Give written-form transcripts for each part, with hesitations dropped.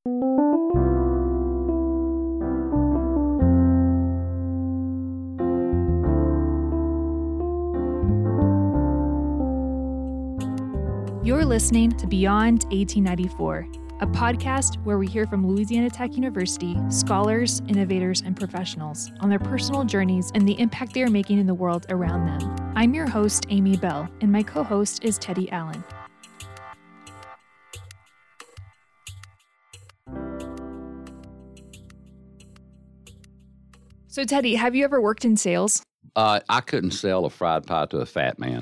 You're listening to Beyond 1894, a podcast where we hear from Louisiana Tech University scholars, innovators, and professionals on their personal journeys and the impact they are making in the world around them. I'm your host, Amy Bell, and my co-host is Teddy Allen. So, Teddy, have you ever worked in sales? I couldn't sell a fried pie to a fat man.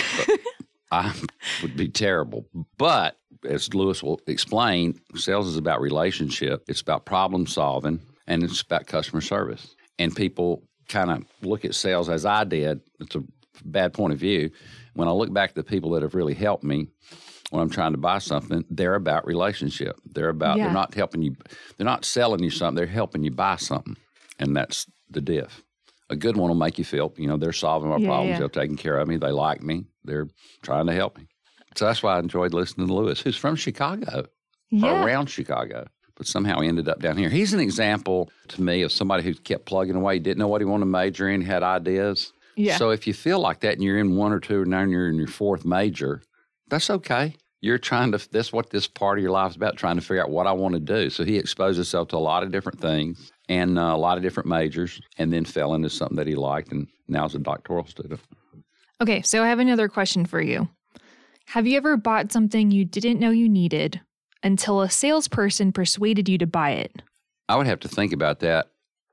I would be terrible. But as Lewis will explain, sales is about relationship. It's about problem solving, and it's about customer service. And people kind of look at sales as I did. It's a bad point of view. When I look back at the people that have really helped me when I'm trying to buy something, they're about relationship. They're not helping you. They're not selling you something. They're helping you buy something. And that's the diff. A good one will make you feel, they're solving my problems. They're taking care of me. They like me. They're trying to help me. So that's why I enjoyed listening to Lewis, who's from Chicago, or around Chicago, but somehow he ended up down here. He's an example to me of somebody who kept plugging away, didn't know what he wanted to major in, had ideas. Yeah. So if you feel like that and you're in one or two, and now you're in your fourth major, that's okay. That's what this part of your life is about, trying to figure out what I want to do. So he exposed himself to a lot of different things and a lot of different majors, and then fell into something that he liked, and now is a doctoral student. Okay, so I have another question for you. Have you ever bought something you didn't know you needed until a salesperson persuaded you to buy it? I would have to think about that.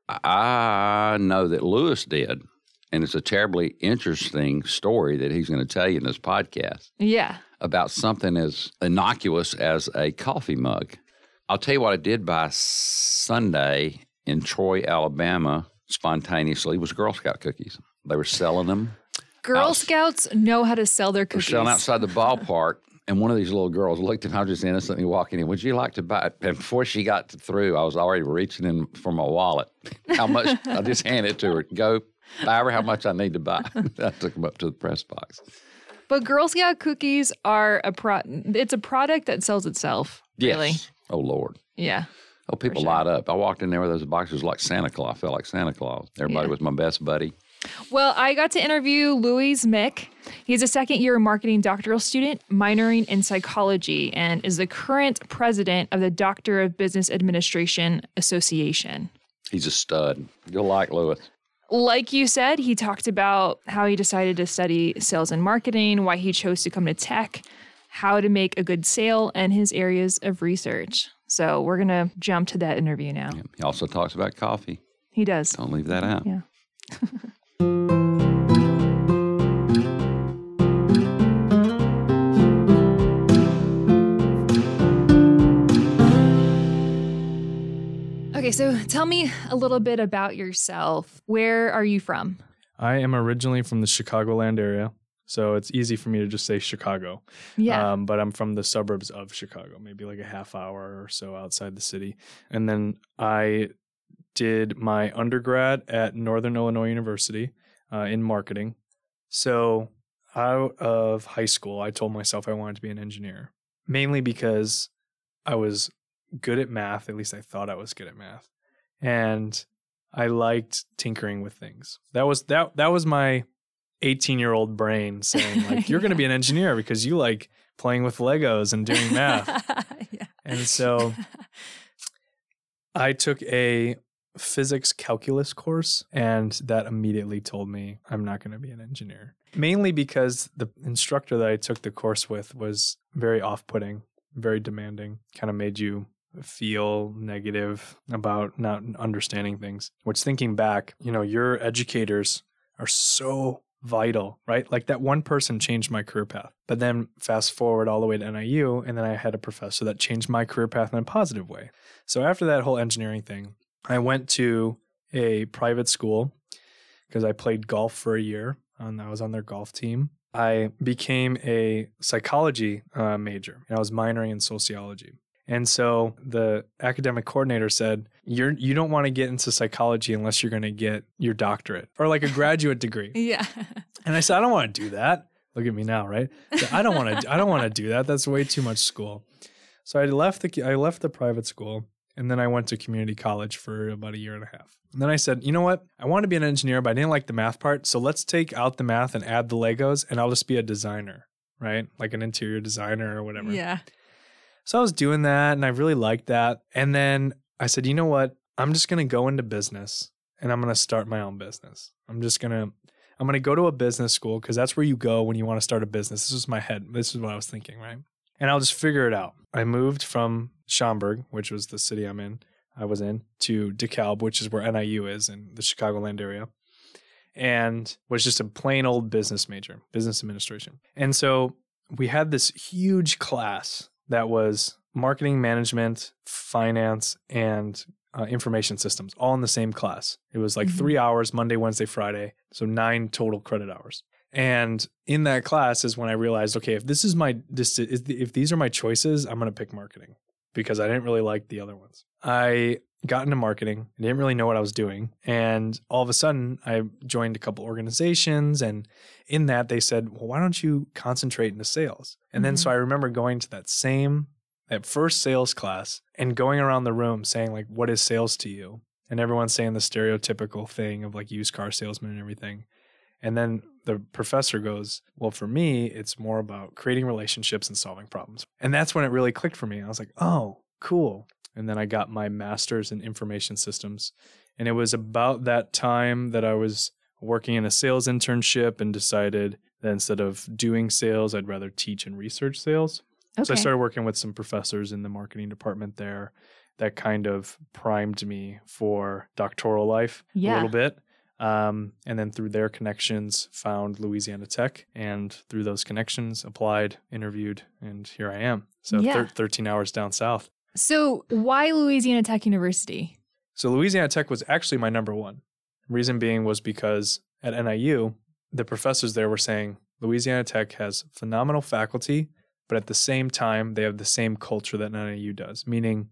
I know that Lewis did, and it's a terribly interesting story that he's going to tell you in this podcast. Yeah. About something as innocuous as a coffee mug. I'll tell you what I did by Sunday in Troy, Alabama, spontaneously, was Girl Scout cookies. They were selling them. Girl Scouts know how to sell their cookies. They're selling outside the ballpark, and one of these little girls looked at me, I was just innocently walking in, would you like to buy it? And before she got through, I was already reaching in for my wallet. How much? I just handed it to her. Go, buy her how much I need to buy. I took them up to the press box. But Girl Scout cookies are it's a product that sells itself, really. Yes. Oh, Lord. Yeah. Oh, people light up. I walked in there with those boxes like Santa Claus. I felt like Santa Claus. Everybody was my best buddy. Well, I got to interview Louis Mick. He's a second-year marketing doctoral student, minoring in psychology, and is the current president of the Doctor of Business Administration Association. He's a stud. You'll like Louis. Like you said, he talked about how he decided to study sales and marketing, why he chose to come to tech, how to make a good sale, and his areas of research. So we're going to jump to that interview now. Yeah. He also talks about coffee. He does. Don't leave that out. Yeah. Okay, so tell me a little bit about yourself. Where are you from? I am originally from the Chicagoland area, so it's easy for me to just say Chicago. Yeah. But I'm from the suburbs of Chicago, maybe like a half hour or so outside the city. And then I did my undergrad at Northern Illinois University in marketing. So out of high school, I told myself I wanted to be an engineer, mainly because I was good at math. At least I thought I was good at math. And I liked tinkering with things. That was my 18-year-old brain saying, like, you're going to be an engineer because you like playing with Legos and doing math. Yeah. And so I took a physics calculus course, and that immediately told me I'm not going to be an engineer. Mainly because the instructor that I took the course with was very off-putting, very demanding, kind of made you feel negative about not understanding things. Which, thinking back, your educators are so vital, right? Like that one person changed my career path. But then fast forward all the way to NIU, and then I had a professor that changed my career path in a positive way. So after that whole engineering thing, I went to a private school because I played golf for a year, and I was on their golf team. I became a psychology major, and I was minoring in sociology. And so the academic coordinator said, you don't want to get into psychology unless you're going to get your doctorate or like a graduate degree. Yeah. And I said, I don't want to do that. Look at me now, right? So I don't want to do that. That's way too much school. So I left the private school, and then I went to community college for about a year and a half. And then I said, you know what? I want to be an engineer, but I didn't like the math part. So let's take out the math and add the Legos, and I'll just be a designer, right? Like an interior designer or whatever. Yeah. So I was doing that, and I really liked that. And then I said, you know what? I'm just going to go into business, and I'm going to start my own business. I'm going to go to a business school, because that's where you go when you want to start a business. This was my head. This is what I was thinking, right? And I'll just figure it out. I moved from Schaumburg, which was the city I was in, to DeKalb, which is where NIU is in the Chicagoland area, and was just a plain old business major, business administration. And so we had this huge class that was marketing management, finance, and information systems, all in the same class. It was like 3 hours, Monday, Wednesday, Friday. So 9 total credit hours. And in that class is when I realized, okay, if these are my choices, I'm going to pick marketing, because I didn't really like the other ones. I got into marketing. I didn't really know what I was doing. And all of a sudden I joined a couple organizations, and in that they said, well, why don't you concentrate into sales? And then so I remember going to that first sales class and going around the room saying, like, what is sales to you? And everyone's saying the stereotypical thing of like used car salesman and everything. And then the professor goes, well, for me, it's more about creating relationships and solving problems. And that's when it really clicked for me. I was like, oh, cool. And then I got my master's in information systems. And it was about that time that I was working in a sales internship and decided that instead of doing sales, I'd rather teach and research sales. Okay. So I started working with some professors in the marketing department there. That kind of primed me for doctoral life a little bit. And then through their connections, found Louisiana Tech, and through those connections, applied, interviewed, and here I am. So 13 hours down south. So why Louisiana Tech University? So Louisiana Tech was actually my number one. Reason being was because at NIU, the professors there were saying Louisiana Tech has phenomenal faculty, but at the same time, they have the same culture that NIU does, meaning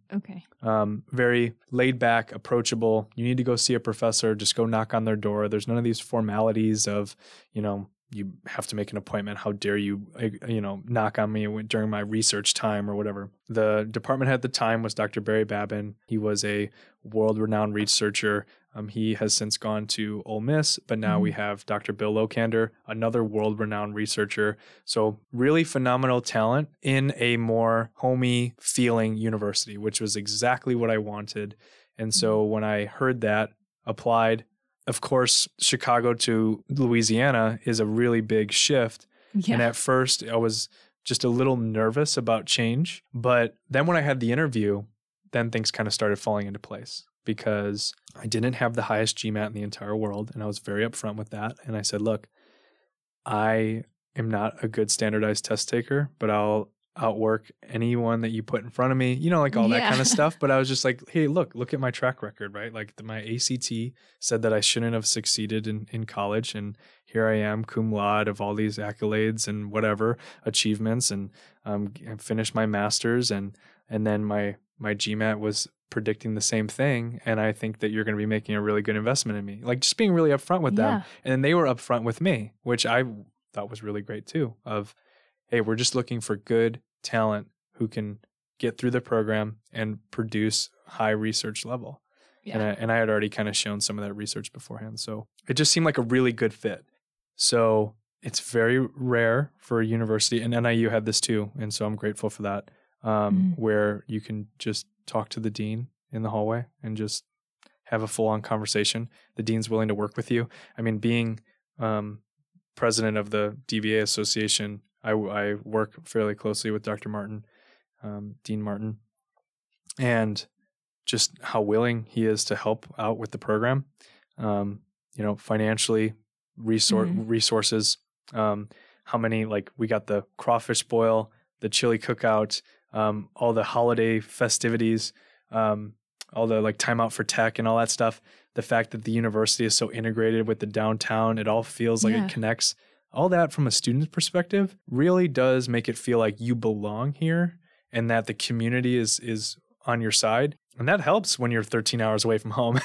very laid back, approachable. You need to go see a professor, just go knock on their door. There's none of these formalities of, you have to make an appointment. How dare you, knock on me during my research time or whatever. The department head at the time was Dr. Barry Babin. He was a world-renowned researcher. He has since gone to Ole Miss, but now we have Dr. Bill Lokander, another world-renowned researcher. So really phenomenal talent in a more homey feeling university, which was exactly what I wanted. And so when I heard that, applied. Of course, Chicago to Louisiana is a really big shift. Yeah. And at first I was just a little nervous about change. But then when I had the interview, then things kind of started falling into place, because I didn't have the highest GMAT in the entire world. And I was very upfront with that. And I said, look, I am not a good standardized test taker, but I'll outwork anyone that you put in front of me, all that kind of stuff. But I was just like, hey, look at my track record, right? Like my ACT said that I shouldn't have succeeded in college. And here I am, cum laude, of all these accolades and whatever achievements, and finished my master's. And then my GMAT was predicting the same thing. And I think that you're going to be making a really good investment in me. Like just being really upfront with them. And then they were upfront with me, which I thought was really great too, of, hey, we're just looking for good talent who can get through the program and produce high research level. Yeah. And I had already kind of shown some of that research beforehand. So it just seemed like a really good fit. So it's very rare for a university, and NIU had this too. And so I'm grateful for that, where you can just talk to the dean in the hallway and just have a full-on conversation. The dean's willing to work with you. I mean, being president of the DVA Association, I work fairly closely with Dr. Martin, Dean Martin, and just how willing he is to help out with the program, financially, resources, how many, we got the crawfish boil, the chili cookout, all the holiday festivities, all the time out for tech and all that stuff. The fact that the university is so integrated with the downtown, it all feels like it connects. All that from a student's perspective really does make it feel like you belong here and that the community is on your side. And that helps when you're 13 hours away from home.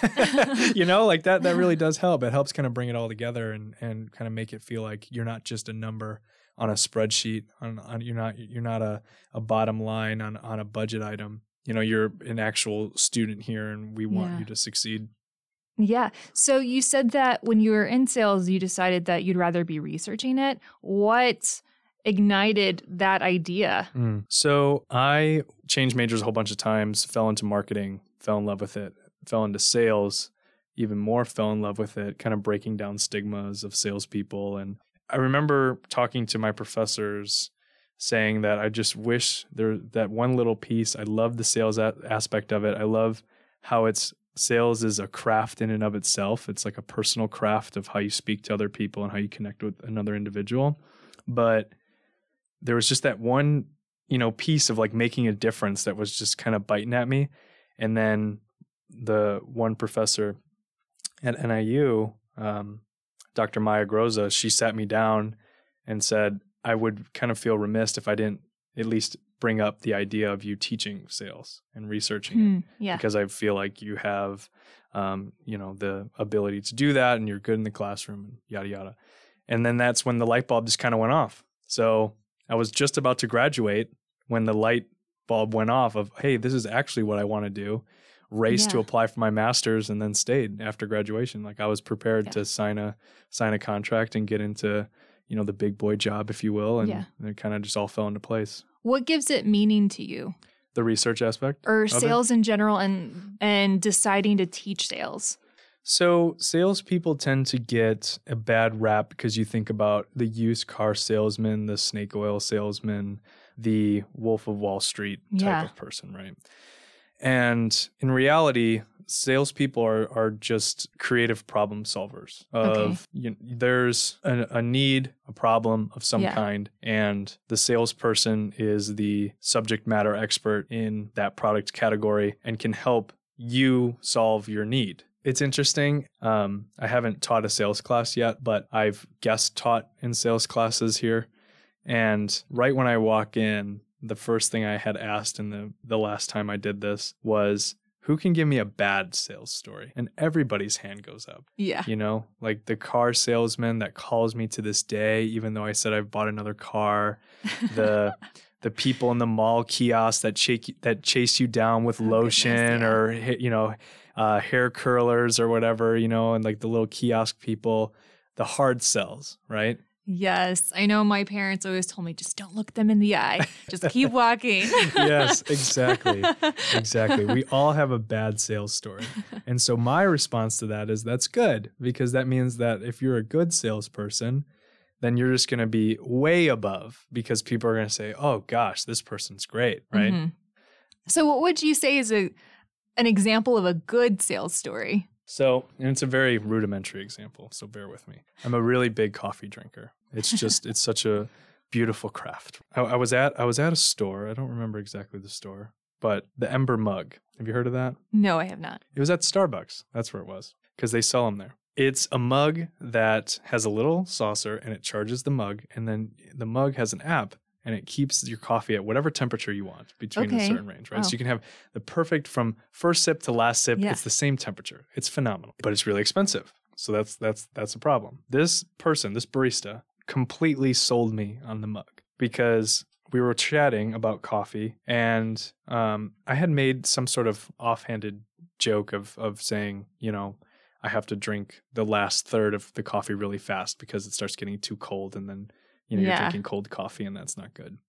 that really does help. It helps kind of bring it all together and kind of make it feel like you're not just a number on a spreadsheet. You're not a bottom line on a budget item. You're an actual student here, and we want you to succeed. Yeah. So you said that when you were in sales, you decided that you'd rather be researching it. What ignited that idea? So I changed majors a whole bunch of times, fell into marketing, fell in love with it, fell into sales, even more fell in love with it, kind of breaking down stigmas of salespeople. And I remember talking to my professors saying that I just wish that one little piece. I love the sales aspect of it. I love how sales is a craft in and of itself. It's like a personal craft of how you speak to other people and how you connect with another individual. But there was just that one, piece of like making a difference that was just kind of biting at me. And then the one professor at NIU, Dr. Maya Groza, she sat me down and said, I would kind of feel remiss if I didn't at least bring up the idea of you teaching sales and researching it. Because I feel like you have, the ability to do that, and you're good in the classroom and yada, yada. And then that's when the light bulb just kind of went off. So I was just about to graduate when the light bulb went off of, hey, this is actually what I want to do. Raced to apply for my master's, and then stayed after graduation. Like I was prepared to sign a contract and get into, the big boy job, if you will. And it kind of just all fell into place. What gives it meaning to you? The research aspect? Or sales in general, and deciding to teach sales? So salespeople tend to get a bad rap because you think about the used car salesman, the snake oil salesman, the Wolf of Wall Street type of person, right? And in reality, salespeople are just creative problem solvers. There's a need, a problem of some kind, and the salesperson is the subject matter expert in that product category and can help you solve your need. It's interesting. I haven't taught a sales class yet, but I've guest taught in sales classes here. And right when I walk in, the first thing I had asked in the last time I did this was, who can give me a bad sales story? And everybody's hand goes up. Yeah. Like the car salesman that calls me to this day, even though I said I've bought another car, the people in the mall kiosk that chase you down with lotion or, hair curlers or whatever, and like the little kiosk people, the hard sells, right? Yes. I know my parents always told me, just don't look them in the eye. Just keep walking. Yes, exactly. Exactly. We all have a bad sales story. And so my response to that is that's good, because that means that if you're a good salesperson, then you're just going to be way above, because people are going to say, oh gosh, this person's great, right? Mm-hmm. So what would you say is an example of a good sales story? So, and it's a very rudimentary example, so bear with me. I'm a really big coffee drinker. It's such a beautiful craft. I was at a store. I don't remember exactly the store, but the Ember mug. Have you heard of that? No, I have not. It was at Starbucks. That's where it was, because they sell them there. It's a mug that has a little saucer, and it charges the mug, and then the mug has an app, and it keeps your coffee at whatever temperature you want between a certain range, right? Oh. So you can have the perfect from first sip to last sip. Yeah. It's the same temperature. It's phenomenal, but it's really expensive. So that's a problem. This barista, completely sold me on the mug, because we were chatting about coffee, and I had made some sort of offhanded joke of saying, I have to drink the last third of the coffee really fast because it starts getting too cold, and then you're drinking cold coffee, and that's not good.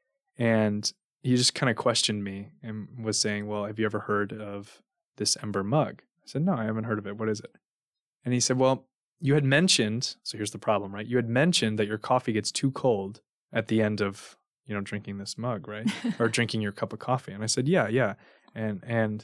And he just kind of questioned me and was saying, well, have you ever heard of this Ember mug? I said, no, I haven't heard of it. What is it? And he said, well, you had mentioned, so here's the problem, right? You had mentioned that your coffee gets too cold at the end of, drinking this mug, right? Or drinking your cup of coffee. And I said, yeah. And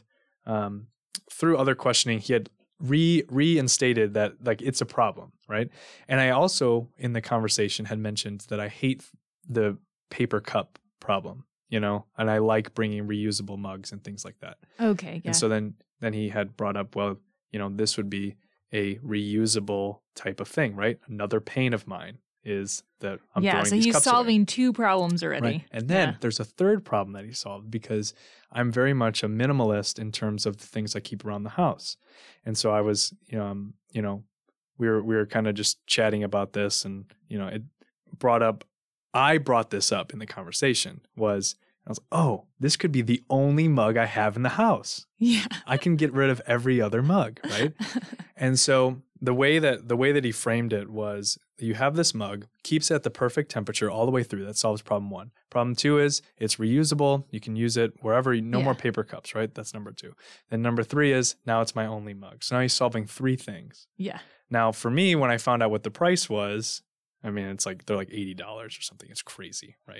through other questioning, he had reinstated that, like, it's a problem, right? And I also, in the conversation, had mentioned that I hate the paper cup problem, and I like bringing reusable mugs and things like that. Okay, yeah. And so then he had brought up, well, this would be a reusable type of thing, right? Another pain of mine is that I'm throwing these cups away. Yeah, so he's solving two problems already. Right? And then there's a third problem that he solved, because I'm very much a minimalist in terms of the things I keep around the house. And so I was, we were kind of just chatting about this, and, it brought up I brought this up in the conversation was, I was like, oh, this could be the only mug I have in the house. Yeah. I can get rid of every other mug, right? And so the way that he framed it was, you have this mug, keeps it at the perfect temperature all the way through. That solves problem 1. Problem 2 is it's reusable. You can use it wherever. No more paper cups, right? That's number 2. Then number 3 is now it's my only mug. So now he's solving 3 things. Yeah. Now for me, when I found out what the price was, I mean, it's like they're like $80 or something. It's crazy, right?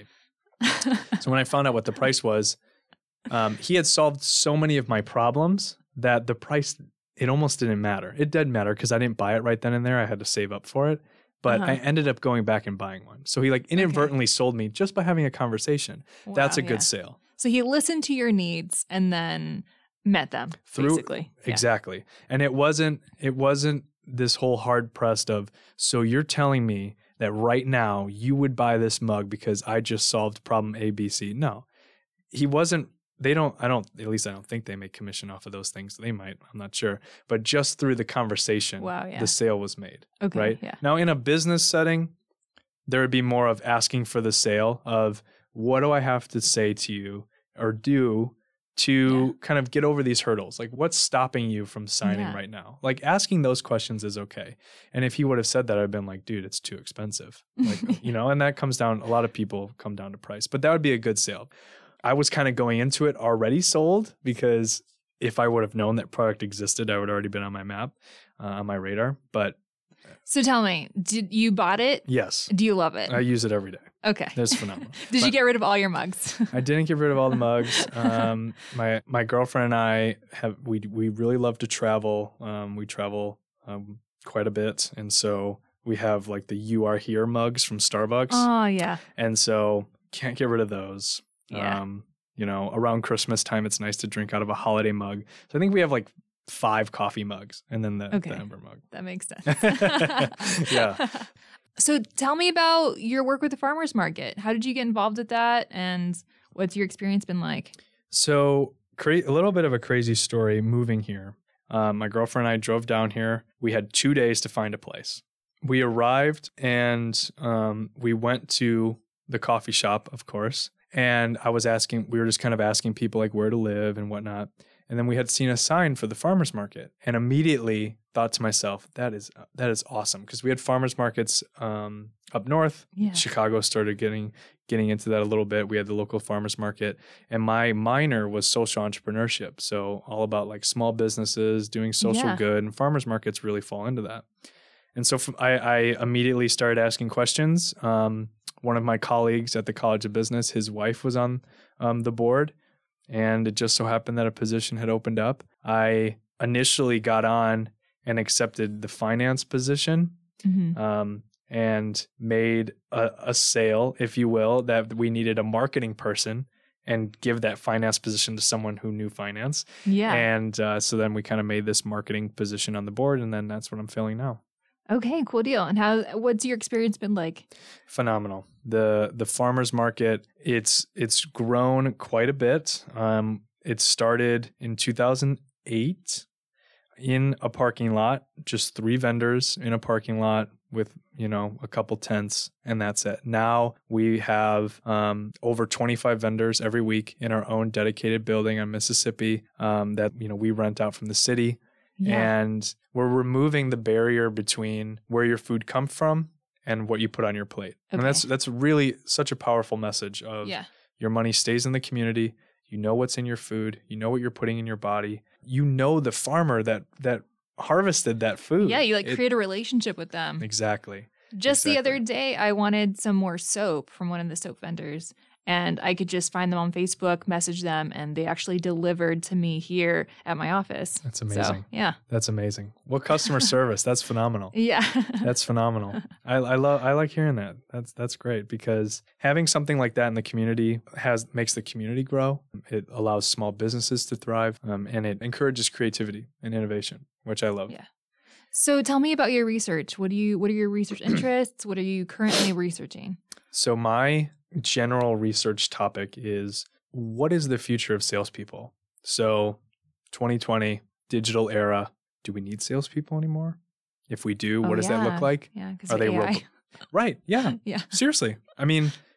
So when I found out what the price was, he had solved so many of my problems that the price, it almost didn't matter. It did matter because I didn't buy it right then and there. I had to save up for it. But I ended up going back and buying one. So he like inadvertently sold me just by having a conversation. Wow, that's a good sale. So he listened to your needs and then met them basically. Exactly. And it wasn't this whole hard pressed of, so you're telling me that right now you would buy this mug because I just solved problem A, B, C. No, he wasn't. At least I don't think they make commission off of those things. They might, I'm not sure. But just through the conversation, the sale was made. Okay. Right? Yeah. Now in a business setting, there would be more of asking for the sale of, what do I have to say to you or do to kind of get over these hurdles? Like, what's stopping you from signing right now? Like, asking those questions is okay. And if he would have said that, I'd been like, dude, it's too expensive. Like, and that comes down, a lot of people come down to price, but that would be a good sale. I was kind of going into it already sold, because if I would have known that product existed, I would have already been on my map, on my radar. But so tell me, did you bought it? Yes. Do you love it? I use it every day. Okay. It's phenomenal. Did you get rid of all your mugs? I didn't get rid of all the mugs. My girlfriend and I we really love to travel. We travel quite a bit, and so we have like the "You Are Here" mugs from Starbucks. Oh yeah. And so can't get rid of those. Yeah. Around Christmas time, it's nice to drink out of a holiday mug. So I think we have like 5 coffee mugs and then the Ember mug. That makes sense. Yeah. So tell me about your work with the farmers market. How did you get involved with that, and what's your experience been like? So a little bit of a crazy story moving here. My girlfriend and I drove down here. We had 2 days to find a place. We arrived and we went to the coffee shop, of course. And we were just kind of asking people like where to live and whatnot. And then we had seen a sign for the farmers market and immediately thought to myself, that is awesome. Because we had farmers markets up north. Yeah. Chicago started getting into that a little bit. We had the local farmers market, and my minor was social entrepreneurship. So all about like small businesses doing social good, and farmers markets really fall into that. And so I immediately started asking questions. One of my colleagues at the College of Business, his wife was on the board, and it just so happened that a position had opened up. I initially got on and accepted the finance position, and made a sale, if you will, that we needed a marketing person and give that finance position to someone who knew finance. Yeah. And so then we kind of made this marketing position on the board, and then that's what I'm filling now. Okay, cool deal. And what's your experience been like? Phenomenal. The farmers market, it's grown quite a bit. It started in 2008 in a parking lot, just 3 vendors in a parking lot with, a couple tents, and that's it. Now we have over 25 vendors every week in our own dedicated building on Mississippi that, we rent out from the city. Yeah. And we're removing the barrier between where your food comes from and what you put on your plate. Okay. And that's really such a powerful message of your money stays in the community. You know what's in your food. You know what you're putting in your body. You know the farmer that harvested that food. Yeah, you create a relationship with them. Exactly. Just the other day, I wanted some more soap from one of the soap vendors. And I could just find them on Facebook, message them, and they actually delivered to me here at my office. That's amazing. So, yeah. That's amazing. What customer service? That's phenomenal. Yeah. That's phenomenal. I like hearing that. That's great, because having something like that in the community makes the community grow. It allows small businesses to thrive, and it encourages creativity and innovation, which I love. Yeah. So tell me about your research. What are your research interests? What are you currently researching? So my general research topic is, what is the future of salespeople? So 2020, digital era, do we need salespeople anymore? If we do, what does that look like? Yeah, because AI. Right, yeah. Yeah. Seriously. I mean,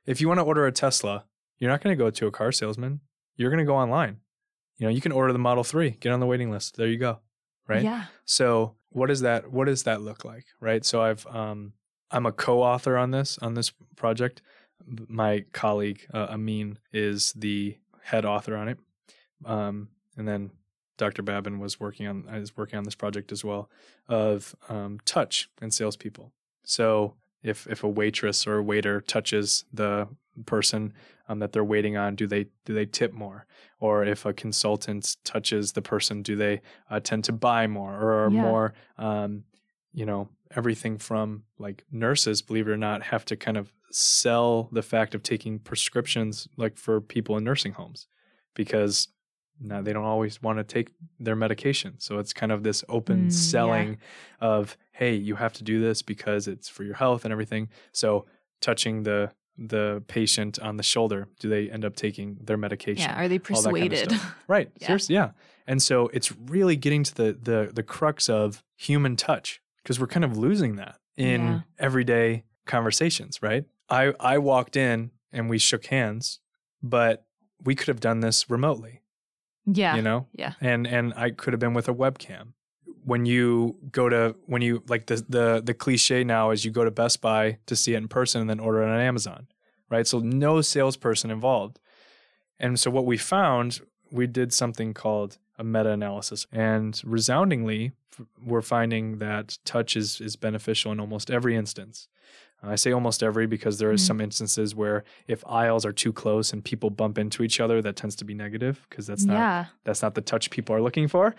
if you want to order a Tesla, you're not going to go to a car salesman. You're going to go online. You can order the Model 3, get on the waiting list. There you go. Right? Yeah. So what does that look like? Right? So I'm a co-author on this project. My colleague, Amin, is the head author on it. And then Dr. Babin is working on this project as well of touch and salespeople. So if a waitress or a waiter touches the person that they're waiting on, do they tip more? Or if a consultant touches the person, do they tend to buy more or are more, everything from like nurses, believe it or not, have to kind of sell the fact of taking prescriptions like for people in nursing homes because now they don't always want to take their medication. So it's kind of this open selling of, hey, you have to do this because it's for your health and everything. So touching the patient on the shoulder, do they end up taking their medication? Yeah, are they persuaded? Kind of right. Yeah. Seriously, yeah. And so it's really getting to the crux of human touch because we're kind of losing that in everyday conversations, right? I walked in and we shook hands, but we could have done this remotely. Yeah. Yeah. And I could have been with a webcam. When you like the cliche now is you go to Best Buy to see it in person and then order it on Amazon, right? So no salesperson involved. And so what we found, we did something called a meta-analysis, and resoundingly, we're finding that touch is beneficial in almost every instance. I say almost every because there is some instances where if aisles are too close and people bump into each other, that tends to be negative because that's not the touch people are looking for.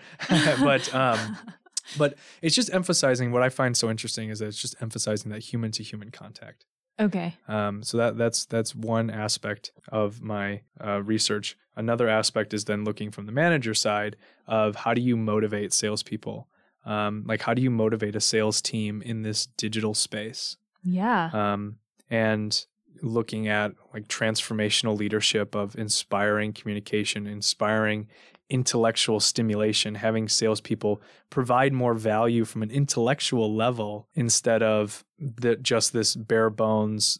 But it's just emphasizing what I find so interesting is that it's just emphasizing that human to human contact. Okay. So that's one aspect of my research. Another aspect is then looking from the manager side of how do you motivate salespeople? Like how do you motivate a sales team in this digital space? Yeah. And looking at like transformational leadership of inspiring communication, inspiring intellectual stimulation, having salespeople provide more value from an intellectual level instead of just this bare bones,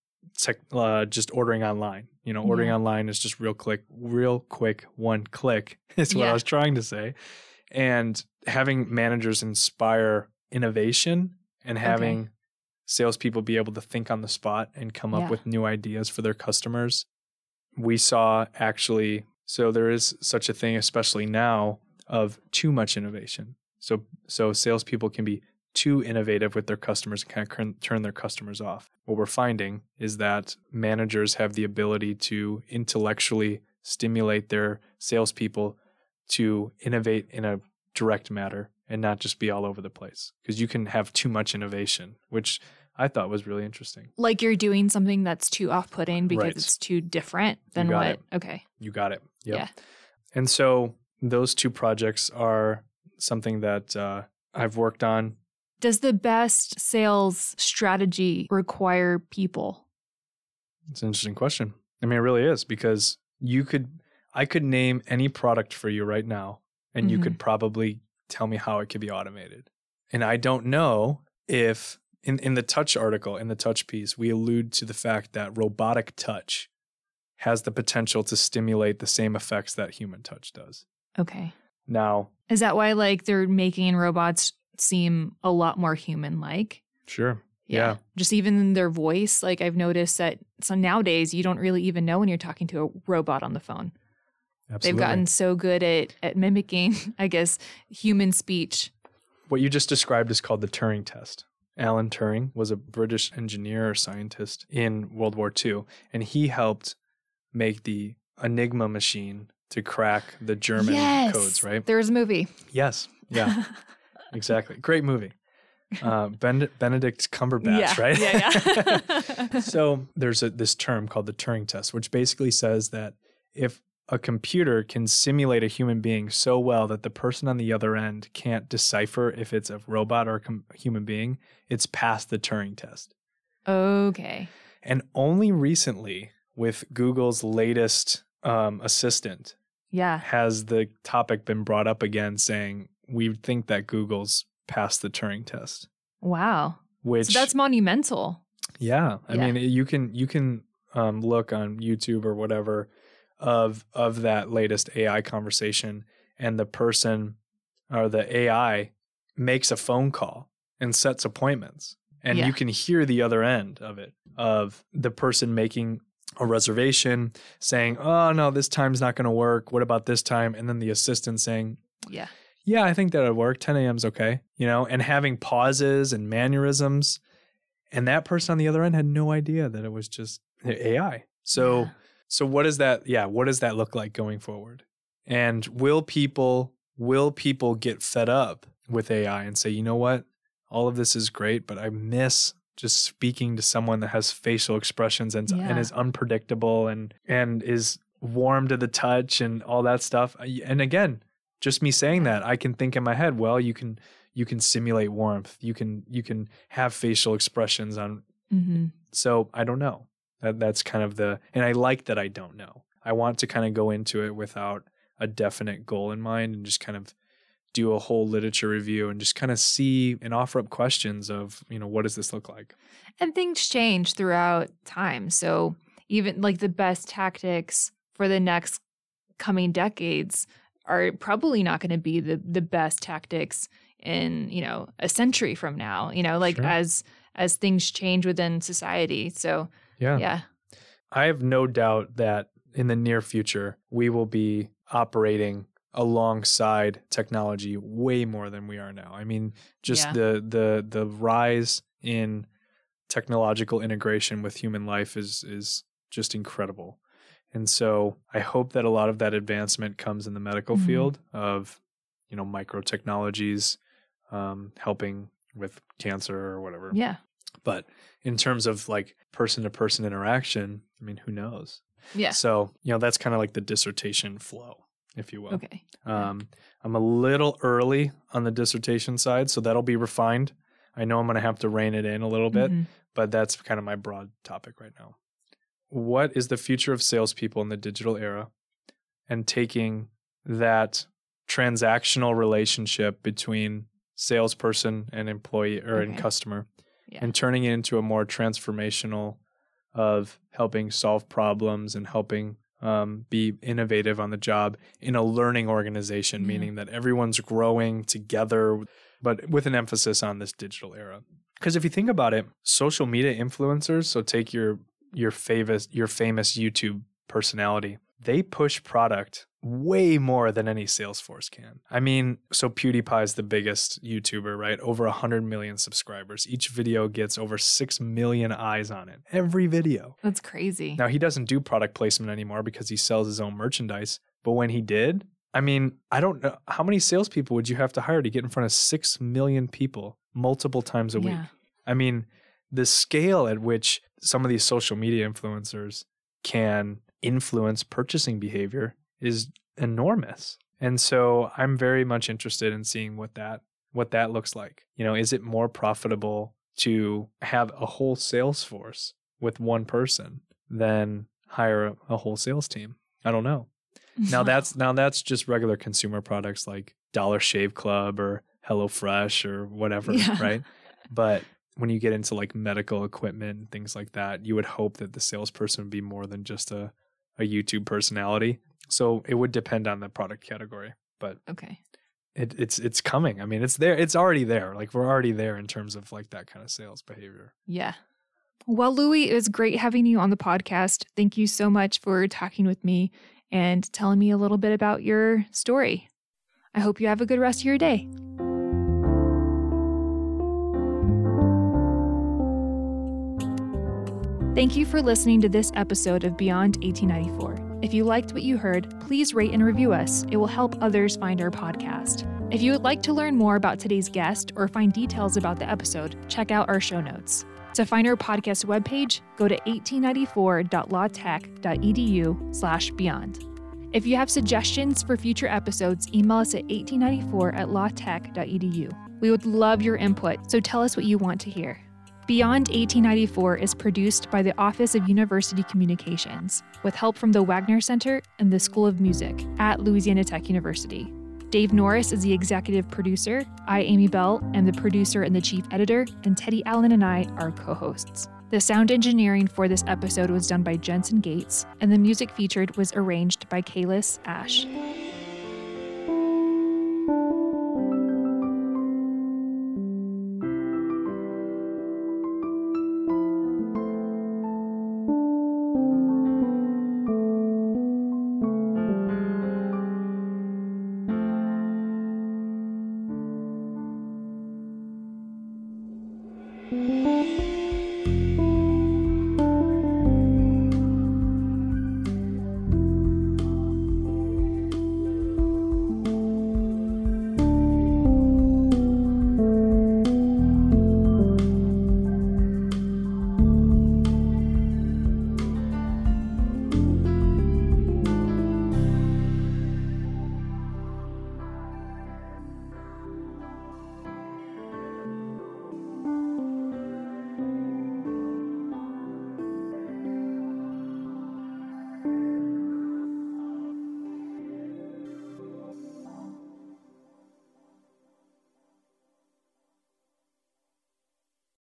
just ordering online. Ordering online is just real quick, one click is what I was trying to say. And having managers inspire innovation and having salespeople be able to think on the spot and come up with new ideas for their customers. We saw actually, so there is such a thing, especially now, of too much innovation. So salespeople can be too innovative with their customers and kind of turn their customers off. What we're finding is that managers have the ability to intellectually stimulate their salespeople to innovate in a direct manner and not just be all over the place. Because you can have too much innovation, which I thought was really interesting. Like you're doing something that's too off-putting because it's too different than what? It. Okay. You got it. Yep. Yeah. And so those two projects are something that I've worked on. Does the best sales strategy require people? It's an interesting question. I mean, it really is because I could name any product for you right now and you could probably tell me how it could be automated. And I don't know if in the touch article, in the touch piece, we allude to the fact that robotic touch has the potential to stimulate the same effects that human touch does. Okay. Now, is that why like they're making robots seem a lot more human-like? Sure. Yeah. Just even in their voice, like I've noticed that nowadays you don't really even know when you're talking to a robot on the phone. Absolutely. They've gotten so good at mimicking, I guess, human speech. What you just described is called the Turing test. Alan Turing was a British engineer or scientist in World War II, and he helped make the Enigma machine to crack the German codes, right? There's a movie. Yes. Yeah. Exactly. Great movie. Benedict Cumberbatch, right? Yeah. So there's this term called the Turing test, which basically says that if a computer can simulate a human being so well that the person on the other end can't decipher if it's a robot or a human being, it's passed the Turing test. Okay. And only recently, with Google's latest assistant, has the topic been brought up again, saying we think that Google's passed the Turing test. Wow. So that's monumental. Yeah. I mean, you can look on YouTube or whatever of that latest AI conversation, and the person or the AI makes a phone call and sets appointments, and you can hear the other end of it, of the person making a reservation saying, oh no, this time's not going to work. What about this time? And then the assistant saying, yeah, I think that'll work. 10 a.m. is okay. And having pauses and mannerisms. And that person on the other end had no idea that it was just AI. So what does that look like going forward? And will people get fed up with AI and say, you know what? All of this is great, but I miss just speaking to someone that has facial expressions and is unpredictable and is warm to the touch and all that stuff. And again, just me saying that, I can think in my head, well, you can simulate warmth. You can have facial expressions on. Mm-hmm. So I don't know. That's kind of and I like that I don't know. I want to kind of go into it without a definite goal in mind and just kind of do a whole literature review and just kind of see and offer up questions of, what does this look like? And things change throughout time. So even like the best tactics for the next coming decades are probably not going to be the best tactics in, a century from now, sure. as things change within society. So, yeah. I have no doubt that in the near future, we will be operating alongside technology way more than we are now. I mean, just the rise in technological integration with human life is just incredible. And so I hope that a lot of that advancement comes in the medical field of, microtechnologies, helping with cancer or whatever. Yeah. But in terms of like person-to-person interaction, I mean, who knows? Yeah. So, that's kind of like the dissertation flow, if you will. Okay. I'm a little early on the dissertation side, so that'll be refined. I know I'm going to have to rein it in a little bit, but that's kind of my broad topic right now. What is the future of salespeople in the digital era, and taking that transactional relationship between salesperson and employee or and customer and turning it into a more transformational of helping solve problems and helping be innovative on the job in a learning organization, meaning that everyone's growing together, but with an emphasis on this digital era. Because if you think about it, social media influencers, so take your famous YouTube personality, they push product way more than any sales force can. I mean, so PewDiePie is the biggest YouTuber, right? Over 100 million subscribers. Each video gets over 6 million eyes on it. Every video. That's crazy. Now, he doesn't do product placement anymore because he sells his own merchandise. But when he did, I mean, I don't know. How many salespeople would you have to hire to get in front of 6 million people multiple times a week? I mean, the scale at which some of these social media influencers can influence purchasing behavior is enormous. And so I'm very much interested in seeing what that looks like. Is it more profitable to have a whole sales force with one person than hire a whole sales team? I don't know. Now that's just regular consumer products like Dollar Shave Club or HelloFresh or whatever, right? But when you get into like medical equipment and things like that, you would hope that the salesperson would be more than just a YouTube personality. So it would depend on the product category, but it's coming. I mean, it's there. It's already there. Like we're already there in terms of like that kind of sales behavior. Yeah. Well, Louis, it was great having you on the podcast. Thank you so much for talking with me and telling me a little bit about your story. I hope you have a good rest of your day. Thank you for listening to this episode of Beyond 1894. If you liked what you heard, please rate and review us. It will help others find our podcast. If you would like to learn more about today's guest or find details about the episode, check out our show notes. To find our podcast webpage, go to 1894.lawtech.edu/beyond. If you have suggestions for future episodes, email us at 1894@lawtech.edu. We would love your input, so tell us what you want to hear. Beyond 1894 is produced by the Office of University Communications, with help from the Wagner Center and the School of Music at Louisiana Tech University. Dave Norris is the executive producer. I, Amy Bell, am the producer and the chief editor, and Teddy Allen and I are co-hosts. The sound engineering for this episode was done by Jensen Gates, and the music featured was arranged by Kalis Ash.